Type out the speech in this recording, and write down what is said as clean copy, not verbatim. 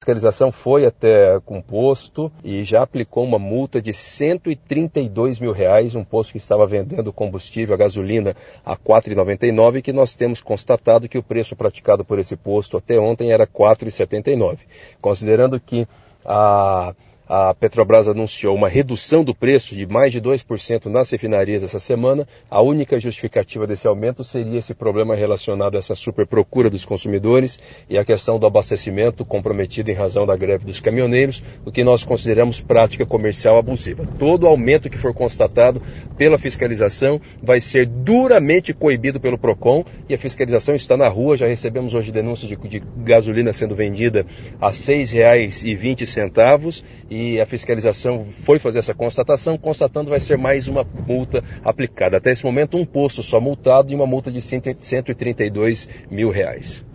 fiscalização foi até com o posto e já aplicou uma multa de R$132 mil, um posto que estava vendendo combustível, a gasolina, a R$ 4,99, que nós temos constatado que o preço praticado por esse posto até ontem era R$ 4,79. Considerando que a Petrobras anunciou uma redução do preço de mais de 2% nas refinarias essa semana, a única justificativa desse aumento seria esse problema relacionado a essa superprocura dos consumidores e a questão do abastecimento comprometido em razão da greve dos caminhoneiros, o que nós consideramos prática comercial abusiva. Todo aumento que for constatado pela fiscalização vai ser duramente coibido pelo PROCON e a fiscalização está na rua. Já recebemos hoje denúncias de gasolina sendo vendida a R$ 6,20 e a fiscalização foi fazer essa constatação, constatando vai ser mais uma multa aplicada. Até esse momento, um posto só multado e uma multa de R$ 132 mil.